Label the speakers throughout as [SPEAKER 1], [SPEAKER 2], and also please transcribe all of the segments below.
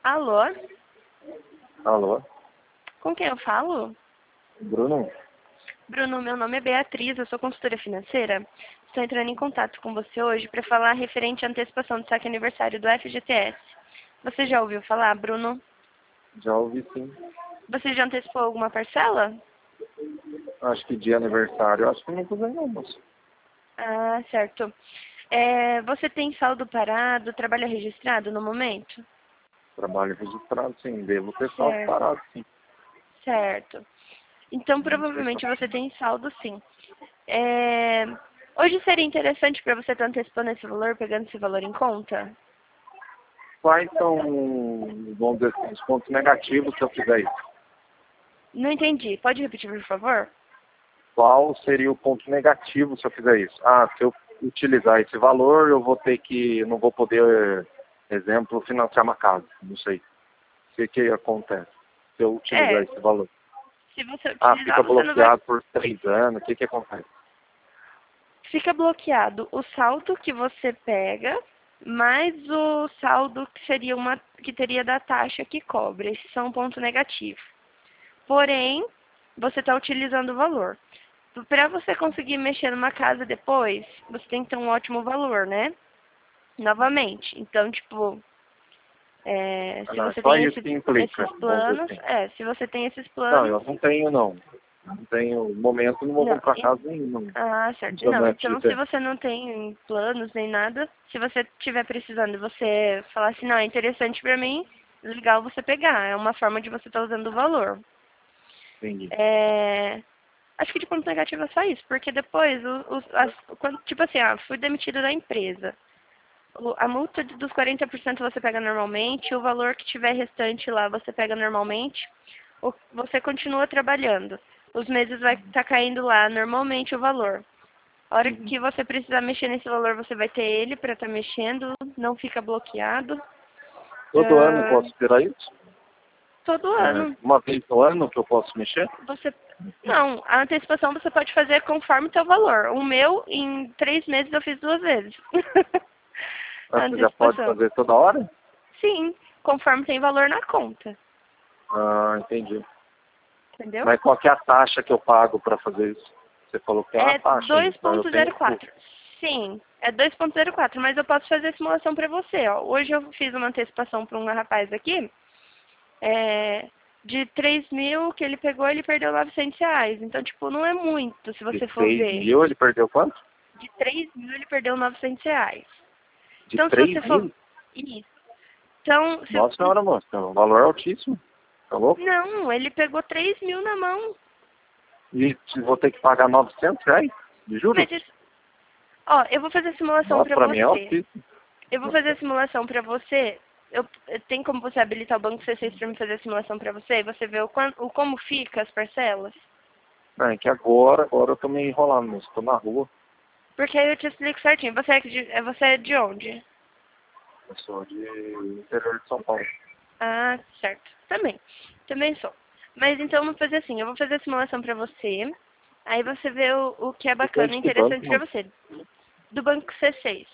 [SPEAKER 1] Alô?
[SPEAKER 2] Alô?
[SPEAKER 1] Com quem eu falo?
[SPEAKER 2] Bruno?
[SPEAKER 1] Bruno, meu nome é Beatriz, eu sou consultora financeira. Estou entrando em contato com você hoje para falar referente à antecipação do saque aniversário do FGTS. Você já ouviu falar, Bruno?
[SPEAKER 2] Já ouvi sim.
[SPEAKER 1] Você já antecipou alguma parcela?
[SPEAKER 2] Acho que dia aniversário, acho que não usei não, moço.
[SPEAKER 1] Ah, certo. Você tem saldo parado, trabalho registrado no momento?
[SPEAKER 2] Trabalho registrado, sim. Devo ter saldo
[SPEAKER 1] Certo.
[SPEAKER 2] parado, sim.
[SPEAKER 1] Certo. Então,
[SPEAKER 2] Não sei
[SPEAKER 1] provavelmente
[SPEAKER 2] se
[SPEAKER 1] você tem saldo, sim. É, Hoje seria interessante para você estar antecipando esse valor, pegando esse valor em conta?
[SPEAKER 2] Quais são, vamos dizer assim, os pontos negativos se eu fizer isso?
[SPEAKER 1] Não entendi. Pode repetir, por favor?
[SPEAKER 2] Qual seria o ponto negativo se eu fizer isso? Ah, se eu utilizar esse valor, eu vou ter que, não vou poder, exemplo, financiar uma casa. Não sei. O que acontece se eu utilizar
[SPEAKER 1] É,
[SPEAKER 2] esse valor?
[SPEAKER 1] se você
[SPEAKER 2] Ah,
[SPEAKER 1] utilizar,
[SPEAKER 2] fica
[SPEAKER 1] você não vai...
[SPEAKER 2] bloqueado por 3 anos. O que acontece?
[SPEAKER 1] Fica bloqueado o saldo que você pega, mais o saldo que seria que teria da taxa que cobra. Esses são um ponto negativo. Porém, você está utilizando o valor. Para você conseguir mexer numa casa depois, você tem que ter um ótimo valor, né? Novamente. Então, tipo, se
[SPEAKER 2] Ah,
[SPEAKER 1] você
[SPEAKER 2] só
[SPEAKER 1] tem
[SPEAKER 2] isso que implica,
[SPEAKER 1] esses
[SPEAKER 2] vamos dizer
[SPEAKER 1] planos,
[SPEAKER 2] assim.
[SPEAKER 1] se você tem esses
[SPEAKER 2] Não,
[SPEAKER 1] planos,
[SPEAKER 2] eu não tenho, não. Não tenho, no momento, não vou
[SPEAKER 1] não.
[SPEAKER 2] comprar casa nenhuma.
[SPEAKER 1] Ah, certo.
[SPEAKER 2] Então,
[SPEAKER 1] Não,
[SPEAKER 2] não é
[SPEAKER 1] então se
[SPEAKER 2] FGTS.
[SPEAKER 1] você não tem planos nem nada, se você estiver precisando e você falar assim, não, é interessante pra mim, legal você pegar. É uma forma de você estar usando o valor.
[SPEAKER 2] Entendi.
[SPEAKER 1] É, Acho que de ponto negativo é só isso, porque depois, tipo assim, fui demitida da empresa. A multa dos 40% você pega normalmente, o valor que tiver restante lá você pega normalmente, você continua trabalhando. Os meses vai estar caindo lá normalmente o valor. A hora
[SPEAKER 2] Uhum.
[SPEAKER 1] que você precisar mexer nesse valor, você vai ter ele para estar mexendo, não fica bloqueado.
[SPEAKER 2] Todo ano eu
[SPEAKER 1] Ah,
[SPEAKER 2] posso tirar isso?
[SPEAKER 1] Todo
[SPEAKER 2] É,
[SPEAKER 1] ano.
[SPEAKER 2] uma vez no ano que eu posso mexer?
[SPEAKER 1] Você Não, a antecipação você pode fazer conforme o teu valor. O meu, em 3 meses, eu fiz 2 vezes.
[SPEAKER 2] Ah,
[SPEAKER 1] A
[SPEAKER 2] você já pode
[SPEAKER 1] antecipação.
[SPEAKER 2] fazer toda hora?
[SPEAKER 1] Sim, conforme tem valor na conta.
[SPEAKER 2] Ah, entendi.
[SPEAKER 1] Entendeu?
[SPEAKER 2] Mas qual que é a taxa que eu pago para fazer isso? Você falou que tem uma
[SPEAKER 1] É
[SPEAKER 2] taxa, então eu tenho que...
[SPEAKER 1] 2,04. Sim, é 2,04, mas eu posso fazer a simulação para você. Ó. Hoje eu fiz uma antecipação para um rapaz aqui, é, de 3 mil que ele pegou, ele perdeu R$ 900. Então, tipo, não é muito, se
[SPEAKER 2] De
[SPEAKER 1] você for
[SPEAKER 2] 6
[SPEAKER 1] ver.
[SPEAKER 2] mil ele perdeu quanto?
[SPEAKER 1] De 3 mil ele perdeu R$ 900.
[SPEAKER 2] De
[SPEAKER 1] Então, se você
[SPEAKER 2] 3
[SPEAKER 1] for...
[SPEAKER 2] mil?
[SPEAKER 1] Isso. Então,
[SPEAKER 2] Nossa senhora, moça, é um valor altíssimo. Tá louco?
[SPEAKER 1] não, ele pegou 3 mil na mão.
[SPEAKER 2] E vou ter que pagar R$ 900 de juros?
[SPEAKER 1] Mas isso... Ó, eu vou fazer a simulação
[SPEAKER 2] Nossa,
[SPEAKER 1] para
[SPEAKER 2] para mim é
[SPEAKER 1] você.
[SPEAKER 2] altíssimo.
[SPEAKER 1] Eu vou fazer a simulação para você. Tem como você habilitar o banco C6 para me fazer a simulação para você? E você vê como fica as parcelas?
[SPEAKER 2] Não, é que agora eu tô meio enrolando, moço. Tô na rua.
[SPEAKER 1] Porque aí eu te explico certinho. Você é de onde?
[SPEAKER 2] Eu sou de interior de São Paulo.
[SPEAKER 1] Ah, certo. Também sou. Mas então vamos fazer assim. Eu vou fazer a simulação para você. Aí você vê o que é
[SPEAKER 2] Você é
[SPEAKER 1] bacana e
[SPEAKER 2] de que banco,
[SPEAKER 1] interessante para
[SPEAKER 2] mano?
[SPEAKER 1] você. Do banco C6.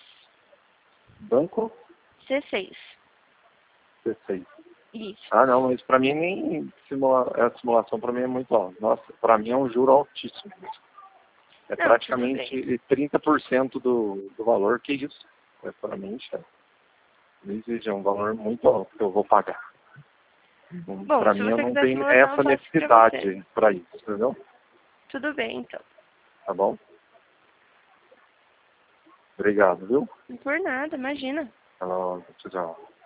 [SPEAKER 2] Banco
[SPEAKER 1] C6.
[SPEAKER 2] C6.
[SPEAKER 1] Isso.
[SPEAKER 2] Ah, não, mas pra mim nem a simulação pra mim é muito alta. Nossa, pra mim é um juro altíssimo. É
[SPEAKER 1] Não, tudo bem.
[SPEAKER 2] praticamente 30% do valor, que isso? É, pra mim, não exige, é um valor muito alto que eu vou pagar.
[SPEAKER 1] Bom,
[SPEAKER 2] Pra
[SPEAKER 1] se
[SPEAKER 2] mim, eu
[SPEAKER 1] você
[SPEAKER 2] não
[SPEAKER 1] quiser a
[SPEAKER 2] tenho
[SPEAKER 1] simulação, eu
[SPEAKER 2] essa
[SPEAKER 1] faço para você.
[SPEAKER 2] necessidade pra isso, entendeu?
[SPEAKER 1] Tudo bem, então.
[SPEAKER 2] Tá bom? Obrigado, viu?
[SPEAKER 1] Por nada, imagina.
[SPEAKER 2] Tchau, tchau.